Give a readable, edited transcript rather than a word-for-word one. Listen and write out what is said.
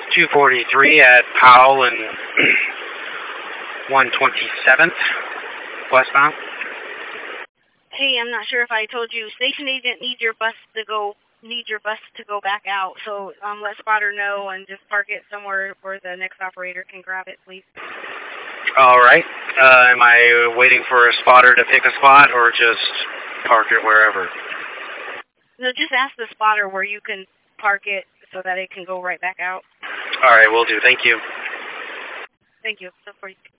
243 at Powell and 127th westbound. Hey, I'm not sure if I told you. Station agent needs your bus to go back out. So let spotter know and just park it somewhere where the next operator can grab it, please. All right. Am I waiting for a spotter to pick a spot or just park it wherever? No, just ask the spotter where you can park it so that it can go right back out. All right, will do. Thank you. Thank you. So for